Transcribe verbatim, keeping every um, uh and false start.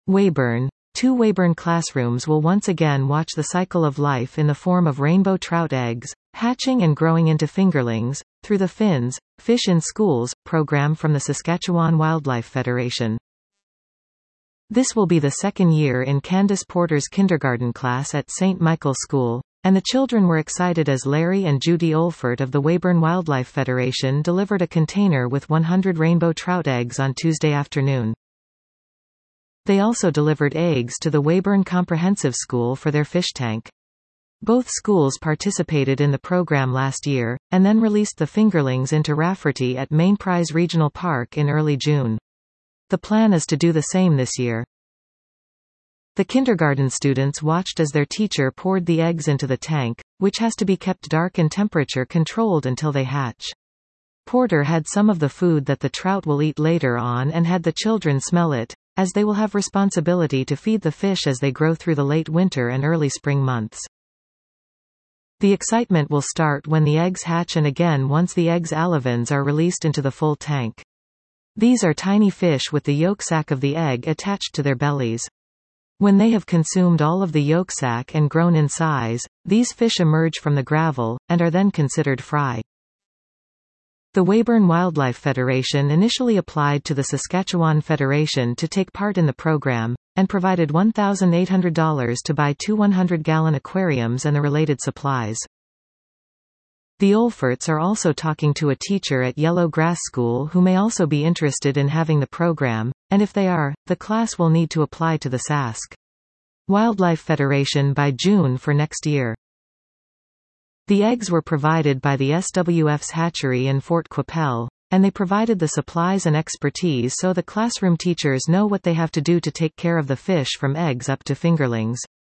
Weyburn. Two Weyburn classrooms will once again watch the cycle of life in the form of rainbow trout eggs, hatching and growing into fingerlings, through the Fins, Fish in Schools, program from the Saskatchewan Wildlife Federation. This will be the second year in Candace Porter's kindergarten class at Saint Michael School, and the children were excited as Larry and Judy Olfert of the Weyburn Wildlife Federation delivered a container with one hundred rainbow trout eggs on Tuesday afternoon. They also delivered eggs to the Weyburn Comprehensive School for their fish tank. Both schools participated in the program last year, and then released the fingerlings into Rafferty at Mainprise Regional Park in early June. The plan is to do the same this year. The kindergarten students watched as their teacher poured the eggs into the tank, which has to be kept dark and temperature controlled until they hatch. Porter had some of the food that the trout will eat later on and had the children smell it, as they will have responsibility to feed the fish as they grow through the late winter and early spring months. The excitement will start when the eggs hatch and again once the eggs alevins are released into the full tank. These are tiny fish with the yolk sac of the egg attached to their bellies. When they have consumed all of the yolk sac and grown in size, these fish emerge from the gravel, and are then considered fry. The Weyburn Wildlife Federation initially applied to the Saskatchewan Federation to take part in the program, and provided one thousand eight hundred dollars to buy two one hundred gallon aquariums and the related supplies. The Olferts are also talking to a teacher at Yellow Grass School who may also be interested in having the program, and if they are, the class will need to apply to the Sask Wildlife Federation by June for next year. The eggs were provided by the S W F's hatchery in Fort Qu'Appelle, and they provided the supplies and expertise so the classroom teachers know what they have to do to take care of the fish from eggs up to fingerlings.